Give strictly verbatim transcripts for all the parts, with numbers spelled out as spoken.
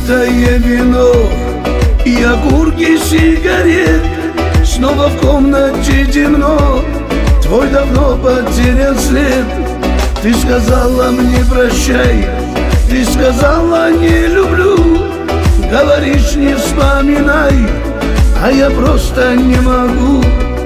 разбитое вино и окурки сигарет. Снова в комнате темно, твой давно потерян след. Ты сказала мне прощай, ты сказала не люблю. Говоришь, не вспоминай, а я просто не могу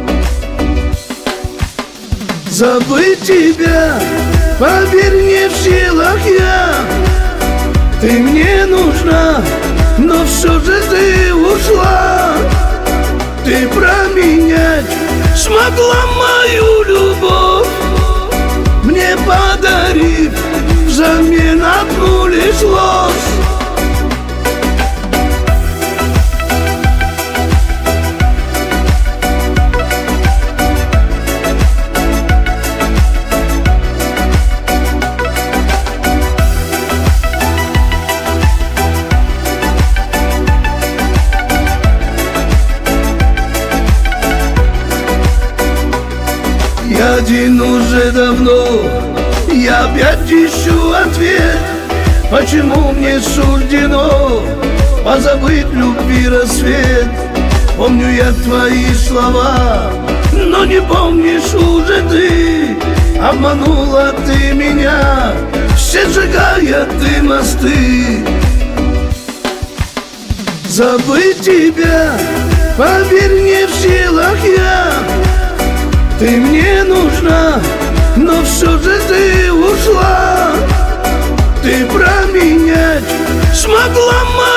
забыть тебя, поверь, не в силах я. Ты мне нужна, но все же ты ушла. Ты променять смогла мою любовь, мне подарив взамен одну лишь ложь. Я один уже давно, я опять ищу ответ. Почему мне суждено позабыть любви рассвет? Помню я твои слова, но не помнишь уже ты. Обманула ты меня, все сжигая ты мосты. Забыть тебя, поверь, не в силах я. Ты мне нужна, но все же ты ушла. Ты променять смогла